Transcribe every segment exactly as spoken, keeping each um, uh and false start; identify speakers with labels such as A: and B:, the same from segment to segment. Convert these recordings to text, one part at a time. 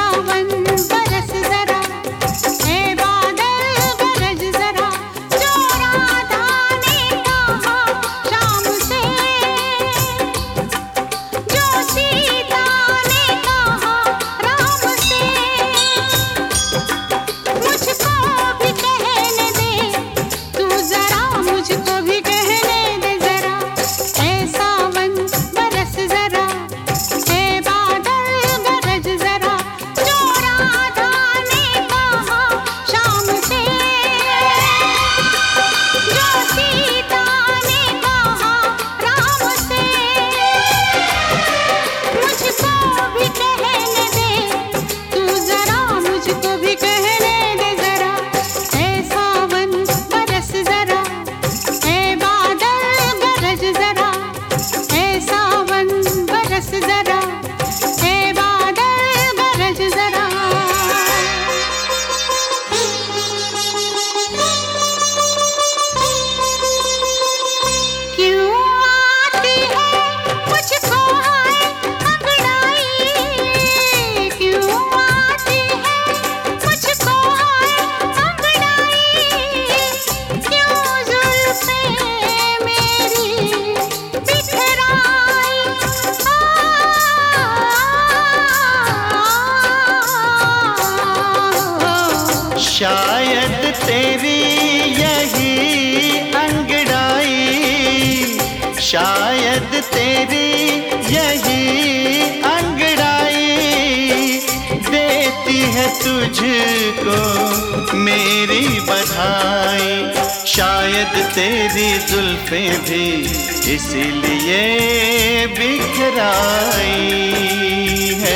A: शायद तेरी यही अंगड़ाई, शायद तेरी यही अंगड़ाई देती है तुझको मेरी बधाई। शायद तेरी जुल्फें भी इसीलिए बिखराई है।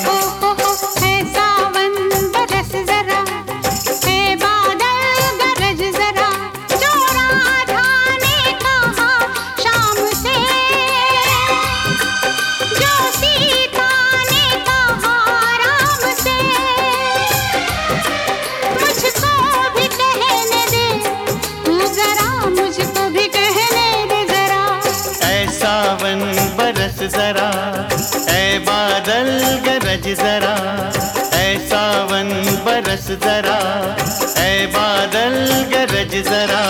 B: जरा ऐ बादल गरज जरा, ऐ सावन बरस जरा, ऐ बादल गरज जरा।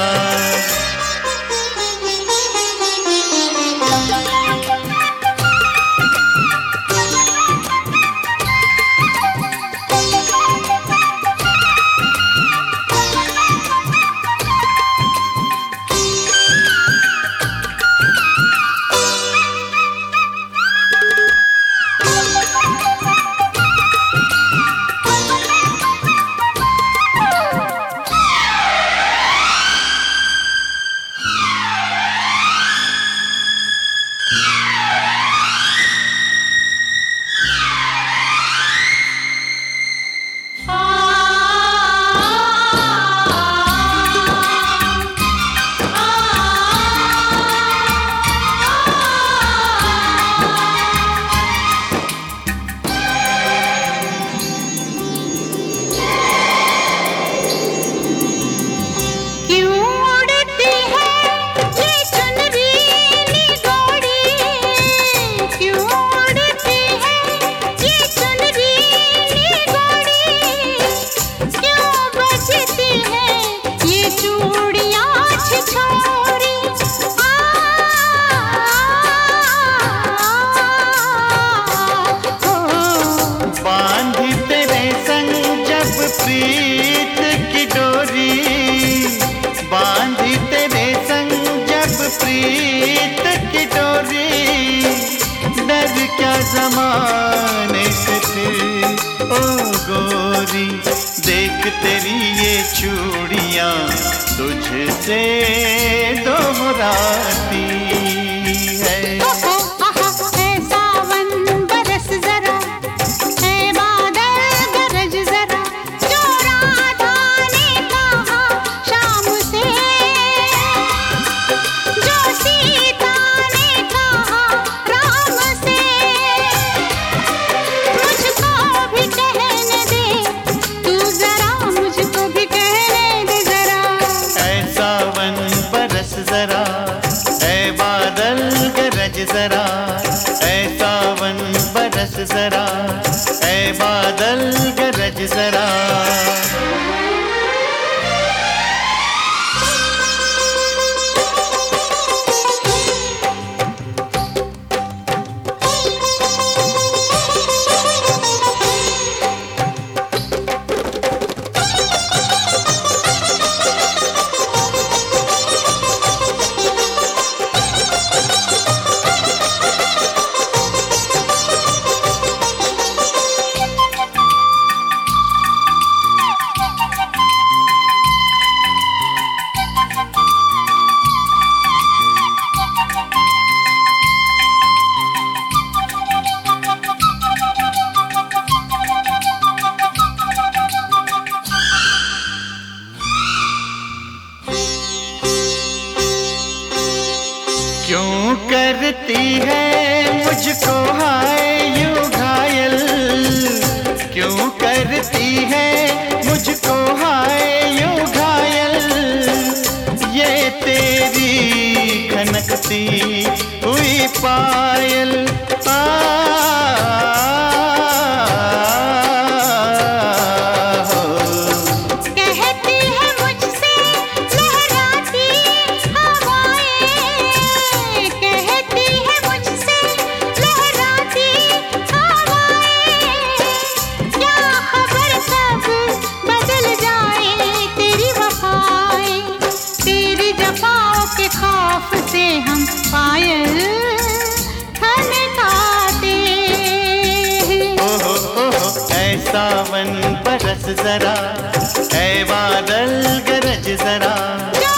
A: प्रीत की डोरी बांधी तेरे संग जब प्रीत की डोरी, डर क्या ज़माने से फिर ओ गोरी। देख तेरी ये चूड़ियाँ तुझसे दोहराती है। जरा ऐ बादल गरज जरा, ऐ सावन बरस जरा, ऐ ऐ बादल गरज जरा। क्यों करती है मुझको हाय यूं घायल, क्यों करती है मुझको हाय यूं घायल, ये तेरी खनकती हुई पायल। आ,
C: से हम पायल खनकाते हैं।
A: ओहो ओहो ऐ सावन बरस जरा, ऐ बादल गरज जरा।